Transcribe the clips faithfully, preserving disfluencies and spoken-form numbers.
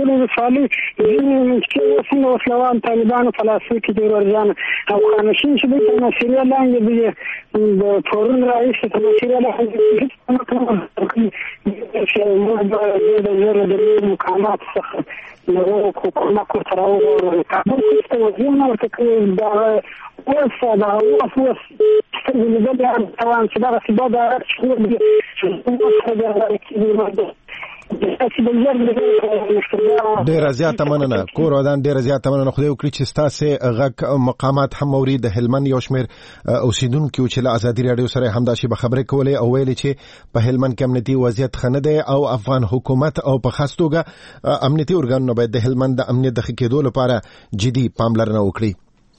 ټول ولسوالۍ ځینې چې څنګه وسلوال طالبانو په لاسو کې دي ورځان او خانشین چې د مسیریا لاندې دي د فورن رئیس په مسیریا لاندې هیڅ چې د زر د مقامات څخه نو حکومت سره او کابل کې وزونه ورته دا اوس دا اوس اوس څنګه د دې توان چې دا څه دا چې ډېر زیاته مننه کور ودان ډېر زیاته مننه خدای وکړي چې ستاسو غږ مقامات هم موري د هلمند یو شمېر اوسیدونکو چې له ازادي راډیو سره هم دا شی به خبرې کولې او ویلي چې په هلمند کې امنیتي وضعیت ښه نه دی او افغان حکومت او په خاص توګه امنیتي ارګانونه باید د هلمند د امنیت د ښه کېدو لپاره جدي پاملرنه وکړي.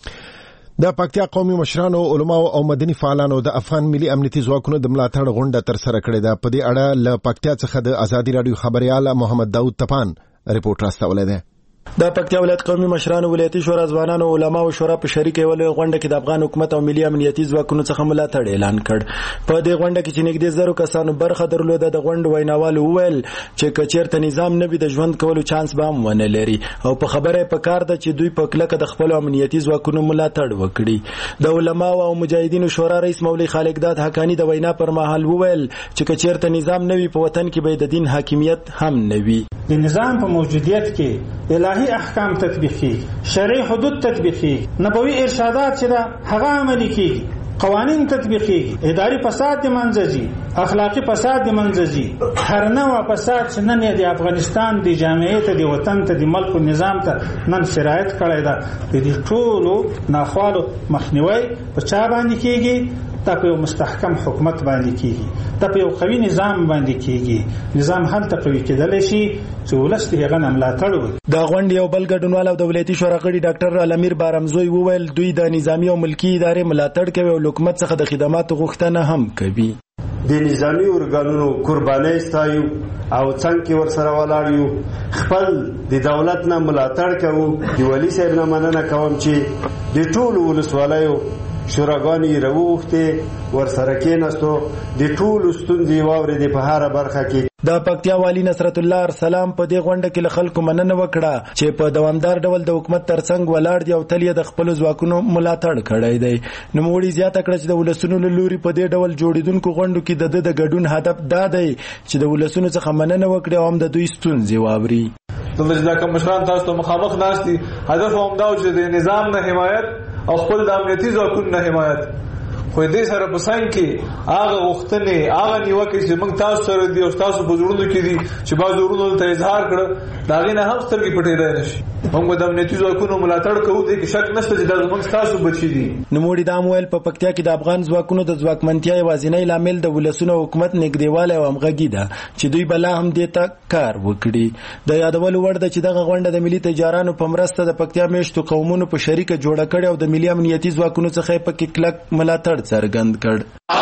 د پکتیا قومي مشرانو علماو او مدني فعالانو د افغان ملي امنیتي ځواکونو د ملاتړ غونډه تر سره کړې ده. په دې اړه له پکتیا څخه د ازادي راډیو خبريال محمد داود تپان رپورټ راستولی دی. د پکتیا ولایت قومي مشرانو ولایتي شورا ځوانانو علما او شورا په شریک ولې غونډه کې د افغان حکومت او ملي امنیتي ځواکونو څخه ملاتړ اعلان کړ. په دې غونډه کې چې نږدې زرو کسانو برخه درلوده د غونډې ویناوالو وویل چې کچېرته نظام نه وي د ژوند کولو چانس به هم ونه لري او په خبره په کار ده چې دوی په کلکه د خپل امنیتي ځواکونو ملاتړ وکړي. د علما او مجاهدینو شورا رئیس مولوي خالق داد حقانی د وینا پر مهال وویل چې کچېرته نظام نه وي په وطن کې به د دین حاکمیت هم نه وي. د نظام په موجودیت کې الهي احکام تطبیقي شرعي حدود تطبیقي نبوي ارشادات چې دا هغه عملي کیږي قوانین تطبیقي اداري فساد د منځجي اخلاقی فساد د منځجي هر نوع فساد چې نن د افغانستان د جامعیت د وطن ته د ملک نظام ته نن شرایط کړی دا د دې ټولو ناخوالو مخنیوي په چا باندې کیږي تا په مستحکم حکومت باندې کیږي تا په یو قوي نظام باندې کیږي. نظام هلته قوي کېدلی شي چې ولست هغه نه ملاتړ وکړي. د غونډې یو بل ګډونوال او د ولایتي شورا غړي ډاکټر الامیر بارمزوی وویل دوی د نظامی او ملکی ادارې ملاتړ کوي او حکومت څخه د خدماتو غوښتنه هم کوي. د نظامی ارګانونو قرباني ستایو او څنګه ورسره ولاړ یو خپل د دولت نه ملاتړ کوو. د ولی صاحب نه مننه کوم چې د ټولو ولسوالیو شوراګانی راوخته ورسره کېناستو د ټولو ستونزې واورېدې په هر برخه کې. د پکتیا والی نصرت الله ارسلام په دې غونډه کې له خلکو مننه وکړه چې په دوامدار ډول د حکومت ترڅنګ ولاړ دي او تل یې د خپل ځواکونو ملاتړ کړی دی. نوموړي زیاته کړه چې د ولسونو له لوري په دې ډول جوړیدونکو غونډو کې د د ګډون هدف دا دی چې د ولسونو څخه مننه وکړي او هم د دوی ستونزې واوري. د ځکه مشران تاسو ته مخامخ ناشتي هدف هم دا چې د نظام نه حمایت او خپل د امنیتي ځواکونو نه حمایت خو دې سره په څنګه کې هغه وختونه هغه نیوکه چې موږ تاسو سره دی او تاسو په ضرورت کې دي چې باز ضرورت ته اظهار کړ دا غي نه هم سترګې پټې دی نشي. موږ د امنیتي ځواکونو ملاتړ کوو دې کې شک نشته چې دا موږ تاسو بچی دي. نوموړي دا مویل په پکتیا کې د افغان ځواکونو د ځواکمنتیا یوازینی لامل د ولسونو حکومت نږدېوالی او همغږي ده چې دوی بلا هم دې ته کار وکړي. د یادولو وړ ده چې دغه غونډه د ملي تجارانو په مرسته د پکتیا میشتو قومونو په شریکه جوړه کړې او د ملي امنیتي ځواکونو څخه په کې کلک ملاتړ څرګند کړ.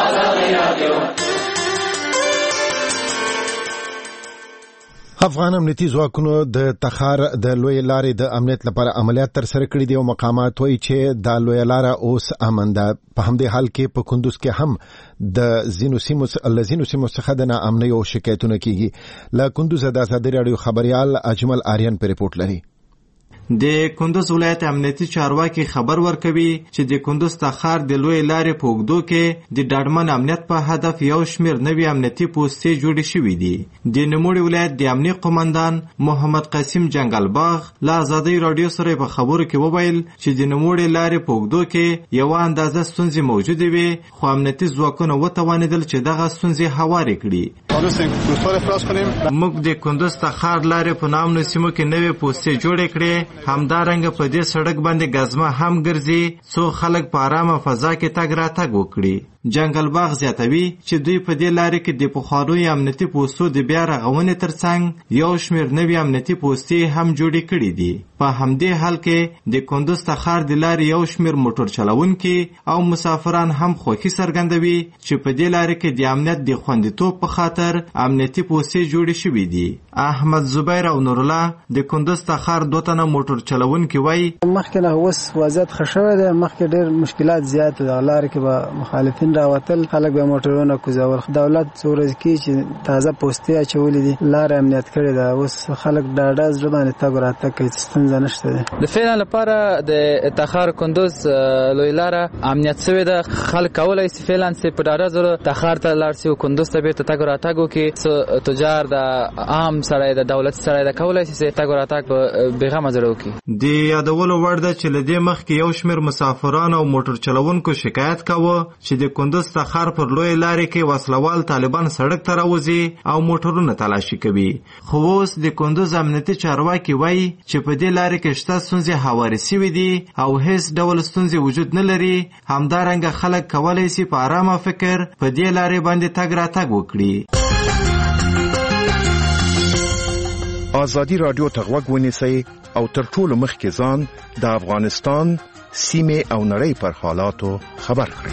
افغان امنیتي ځواکونو د تخار د لوی لارې د امنیت لپاره عملیات تر سره کړي دي او مقامات وایي چې دا لوی لاره اوس امن ده. په همدې حال کې په کندوز کې هم د ځینو سیمو لزینو سیمو څخه د ناامنۍ او شکایتونه کیږي. له کندوز د ازادي راډیو خبريال اجمل آریان په رپورټ لري. د کندوز ولایت امنیتي چارواکي خبر ورکوي چې د کندوز تخار د لوی لارې په اوږدو کې د ډاډمن امنیت په هدف یو شمېر نوي امنیتي پوستې جوړې شوي دي. د نوموړي ولایت د امنیه قومندان محمد قاسم جنګلباغ له ازادي راډیو سره په خبرو کې وویل چې د نوموړي لارې په اوږدو کې یوه اندازه ستونزې موجودې وي خو امنیتي ځواکونه وتوانېدل چې دغه ستونزې هوارې کړي. موږ د کندوز تخار لارې په نامنو سیمو کې نوې پوستې جوړې کړې. همدارنګه په دې سړک باندې غزمه هم ګرځي څو خلک په آرامه فضا کې تګ راتګ وکړي. جنګلباغ زیاتوي چې دوی په دې لارې کې د پخوانیو امنیتي پوستو د بیا رغونې ترڅنګ یو شمېر نوي امنیتي پوستې هم جوړې کړي دي. په همدې حال کې د کندوز تخار د لارې یو شمېر موټر چلونکي او مسافران هم خوښي څرګندوي چې په دې لارې کې د امنیت د خوندیتوب په خاطر امنیتي پوستې جوړې شوي دي. احمد زبیر او نور الله د کندوز تخار دوه تنه موټر چلونکي وایي مخکې نه اوس وضعیت ښه شوی دی. مخکې ډېر مشکلات زیات د لارې کې به مخالفین ماشين راوتل خلک به موټرونه کوزول. دولت څورز کی چې تازه پوسټي اچولې دي لار امنیت کړی دا اوس خلک ډاډه زړه باندې تګ راتګ کوي ستونزه نشته. د فعلا لپاره د تخار کندوز لوی لار امنیت شوی ده. خلک کولای شي فعلا چې په ډاډه زړه تخار ته لاړ شي او کندوز ته بیرته تګ راتګ وکړي. تجار د عام سړی د دولت سړی د کولای شي چې تګ راتګ په بیغمه زړه وکړي. د یادولو وړ ده چې له دې مخکې یو شمېر مسافران او موټر چلوونکو شکایت کاوه چې د کندوز تخار پر لوی لارې کې وسلوال طالبان سړک ته راوځي او موټرونه تلاشي کوي. خو اوس د کندوز امنیتي چارواکي وایي چې په دې لارې کې شته ستونزې هوارې سوي دي او هیڅ ډول ستونزې وجود نه لري. همدارنګه خلک کولی شي په ارامه فکر په دې لارې باندې تګ راتګ وکړي. آزادي رادیو ته غوږ ونیسئ او تر ټولو مخکې ځان د افغانستان سیمې او نړۍ پر حالاتو خبر کړئ.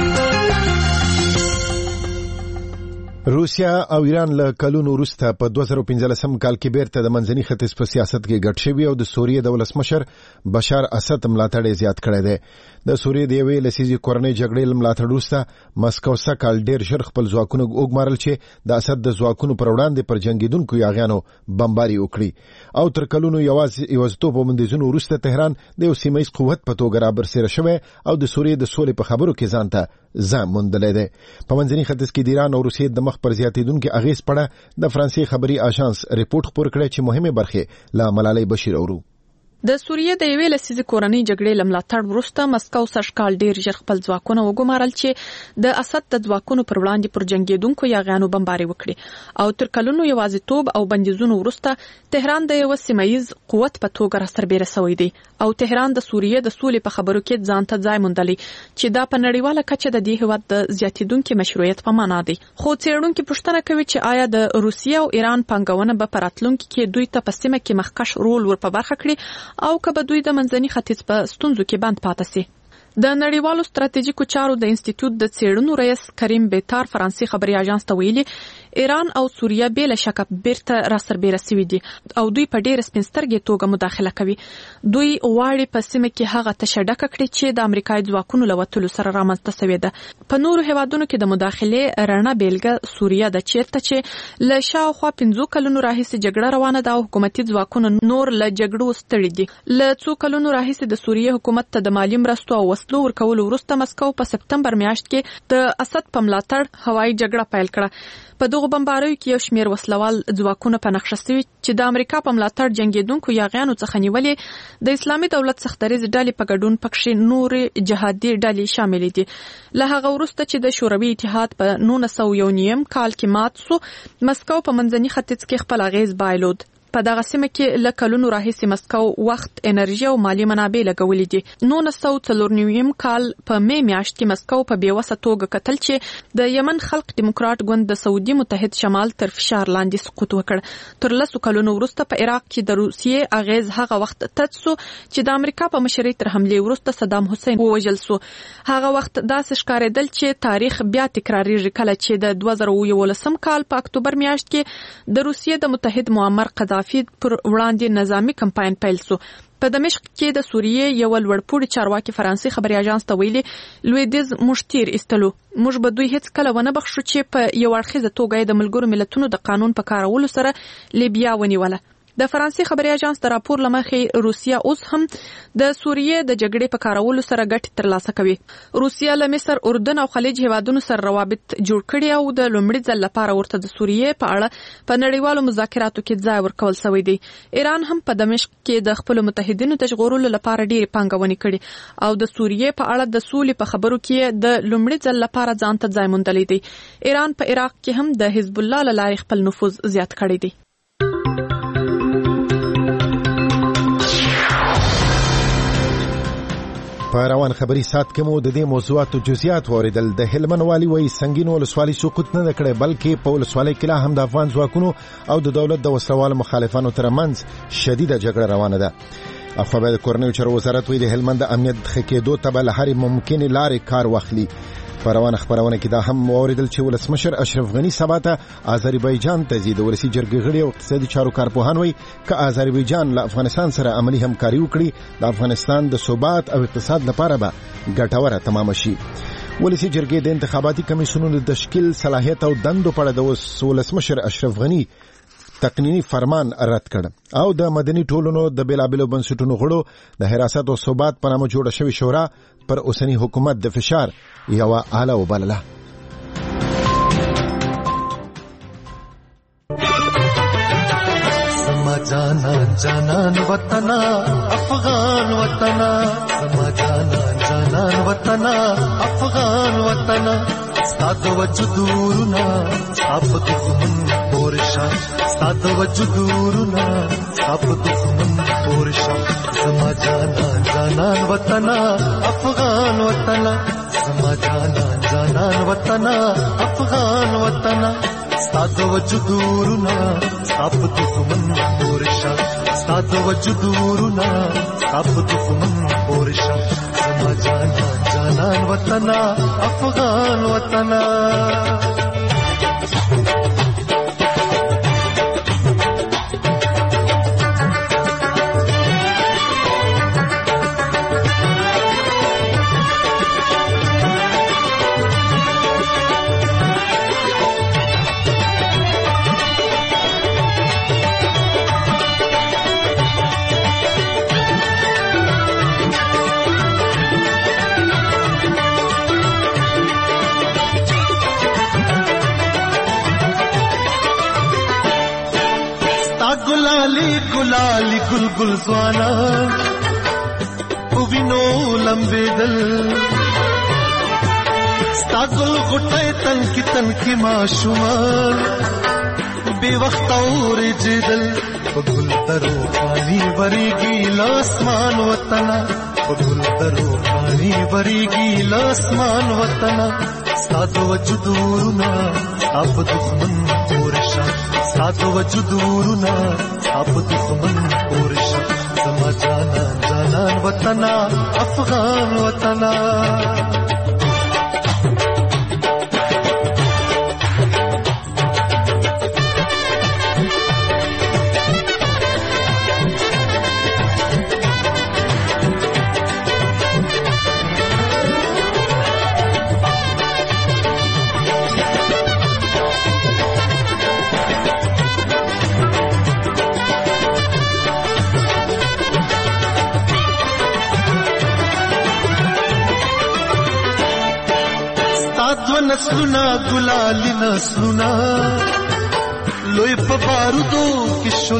روسیا او ایران له کلونو وروسته په دوه زره پنځلسم کال کې بیرته د منځني ختیځ په سیاست کې ګډ شوي او د سوریې د ولسمشر بشار اسد ملاتړ زیات کړی دی. د سوریې د یوې لسیزې کورنۍ جګړې له ملاتړ وروسته مسکو سکهال ډېر ژر خپل ځواکونه وګمارل چې د اسد د ځواکونو پر وړاندې پر جنګېدونکو یاغیانو بمباري وکړي او تر کلونو یوازې یوازیتوب ومندیزونو وروسته تهران د یو سیمهییز قوت په توګه رابرسېره شوی او د سوریې د سولې په خبرو کې ځان ته ځان موندلی دی. په منځني ختیځ کې د ایران او روسیې د مخ پر زیاتېدونکي اغېز په اړه د فرانسې خبري آژانس ریپورټ خپور کړی چې مهمه برخه له ملالۍ بشیر اورو. د سوریې د یوې لسیزې کورنۍ جګړې له ملاتړ وروسته مسکو سږکال ډېر ژر خپل ځواکونه وګمارل چې د اسد د ځواکونو پر وړاندې پر جنګېدونکو یاغیانو بمباري وکړي او تر کلونو یوازیتوب او بندیزونو وروسته تهران د یو سیمهییز قوت په توګه راسربېره شوی دی او تهران د سوریې د سولې په خبرو کې ځان ته ځای موندلی چې دا په نړیواله کچه د دې هېواد د زیاتېدونکي مشروعیت په معنا دی. خو څېړونکي پوښتنه کوي چې آیا د روسیې او ایران پانګونه به په راتلونکي کې دوی ته په سیمه کې مخکښ رول ور په برخه کړي او که به دوی د منځني ختیځ په ستونزو کې بند پاتې سي. د نړیوالو ستراتیژیکو چارو د انسټیټیوټ د څېړنو رئیس کریم بیتار فرانسې خبري آژانس ته ویلي ایران او سوریه بې له شکه بیرته راسربېره سوي دي او دوی په ډېره سپین سترګې توګه مداخله کوي. دوی غواړي په سیمه کې هغه تشه ډکه کړي چې د امریکایي ځواکونو له وتلو سره رامنځته سوې ده. په نورو هېوادونو کې د مداخلې رڼه بیلګه سوریه ده چېرته چې له شاوخوا پنځو کلونو راهیسې جګړه روانه ده او حکومتي ځواکونه نور له جګړو ستړي دي. له څو کلونو راهیسې د سوریې حکومت ته د مالي مرستو او وسلو ورکولو وروسته مسکو په سپتمبر میاشت کې د اسد په ملاتړ هوایي جګړه پیل کړه. په دغه بمباریو کې یو شمېر وسلوال ځواکونه په نقشه شوي چې د امریکا په ملاتړ جنګېدونکو یاغیانو څخه نیولې د اسلامي دولت سختدریځ ډلې په ګډون پکښې نورې جهادي ډلې شاملې دي. له هغه وروسته چې د شوروي اتحاد په نولس سوه یو نیم کال کې مات سو مسکو په منځني ختیځ کې خپل اغېز بایلود. په دغه سیمه کې له کلونو راهیسې مسکو وخت انرژي او مالی منابع لګولې دي. نولس سوه څلور نوي کال په می میاشت کې مسکو په بېوسه توګه کتل چې د یمن خلق دیموکرات ګوند د سعودي متحد شمال تر فشار لاندې سقوط وکړ. تر لسو کلونو وروسته په عراق کې د روسیې اغېز هغه وخت تت سو چې د امریکا په مشرۍ تر حملې وروسته صدام حسین ووژل سو. هغه وخت داسې ښکارېدل چې تاریخ بیا تکراریږي کله چې د دوه زره یولسم کال په اکتوبر میاشت کې د روسیې د متحد معمر قذافي پر وړاندې نظامی کمپاین پیل سو. په دمشق کې د سوریې یو لوړپوړي چارواکي فرانسې خبري آژانس ته ویلي لویدیز موږ تیر ایستلو موږ به دوی هیڅ کله ونه بخښو چې په یو اړخیزه توګه د ملګرو ملتونو د قانون په کارولو سره لیبیا ونیوله. د فرانسې خبري آژانس د راپور لمخې روسیا اوس هم د سوریې د جګړې په کارولو سره ګټې ترلاسه کوي. روسیا له مصر، اردن او خلیج هیوادونو سره روابط جوړ کړي او د لومړي ځل لپاره ورته د سوریې په اړه په نړیوالو مذاکراتو کې ځای ورکول شوی دی. ایران هم په دمشق کې د خپل متحدینو د ژغورلو لپاره ډېرې پانګونې کړي او د سوریې په اړه د سولې په خبرو کې د لومړي ځل لپاره ځان ته ځای موندلی دی. ایران په عراق کې هم د حزب الله له لارې خپل نفوذ زیات کړی دی. په روان خبري سات کې مو د دې موضوعاتو جزئیات واردل. د هلمند والي وایي سنگین ولسوالي سقوط نه کړي بلکې په ولسوالۍ کې لا هم د افغان ځواکونو او د دولت د وسلوال مخالفانو ترمنځ شدیده جګړه روانه ده. اخو به د کورنیو چارو وزارت وایي د هلمند د امنیت ښه کېدو ته به له هرې ممکنې لارې کار واخلي. په روانه خبرونه کې دا هم واوریدل چې ولسمشر اشرف غنی سبا ته آذربایجان ته ځي. د ولسی جرګې غړي او اقتصادي چارو کارپوهان وایي چې آذربایجان له افغانستان سره عملی همکاري وکړي د افغانستان د ثبات او اقتصاد لپاره به ګټوره تمام شي. ولسی جرګې د انتخاباتي کمیسیونونو د تشکیل صلاحیت او دندو په اړه د ولسمشر اشرف غنی تقنینی فرمان رد کړ او د مدني ټولنو د بیلابلو بنسټونو غړو د حراست او ثبات په نامه جوړه شوې شورا پر اوسنی حکومت د فشار یو اعلی وبلله. جانا جانان وطنا افغان وطنا سما جانا جانان وطنا افغان وطنا ستاد وجودورنا اپ دښمن پورشا ستاد وجودورنا اپ دښمن پورشا سما جانا جانان وطنا افغان وطنا سما جانا جانان وطنا افغان وطنا ستاد وجودورنا اپ دښمن پورشا ستاد وجودورنا اپ دښمن پورشا سما جانا جانان وطنا افغان وطنا गुलाली गुलगुल ज़वाना उविनो लंबे दल स्तागुल गुटे तन की तन की माशुमान बेवक्त और जिदल बगुल तरो पानी बरीगी लासमान वतना बगुल तरो पानी बरीगी लासमान वतना स्तादो वजुदूरना अब दुश्मन पोरशा स्तादो वजुदूरना अब दुश्मन पोरशा समा जाना जानान वतना अफगान वतना नस्लुना गुलाली नस्लुना लोई पबारुदो किशुल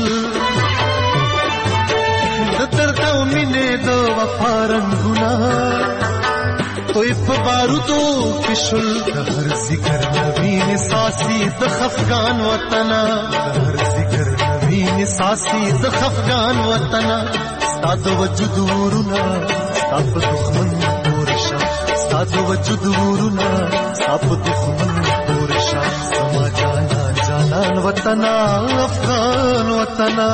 दर्दा मिने दो वफारंगुना तोई पबारुदो किशुल हर जिगर नवीन सासी दखफगान वतना हर जिगर नवीन सासी दखफगान वतना स्ताद वजुदूरना अब दुश्मन पोरशा स्ताद वजुदूरना अब दुश्मन पोरशा समा जाना जानान वतना अफगान वतना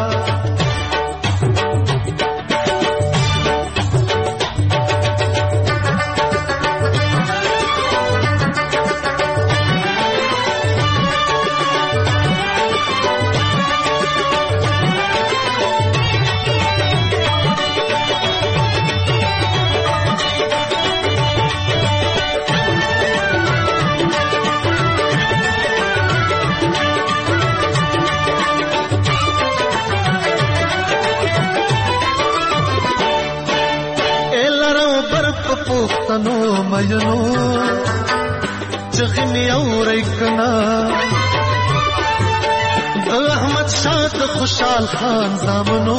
तनो मयनो चगनी और इकना अहमद शाह खुशाल खान जामनो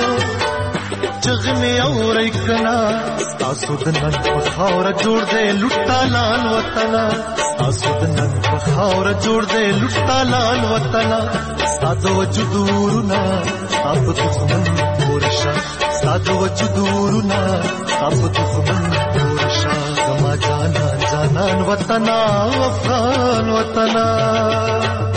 चगनी और इकना आसुदनन बखावर जोड़ दे लुट्टा लाल वतना आसुदनन बखावर जोड़ दे लुट्टा लाल वतना सादो वजुदूरना अब दुश्मन पोरशा सादो वजुदूरना अब दुश्मन पोरशा समा जाना जानान वतना अफगान वतना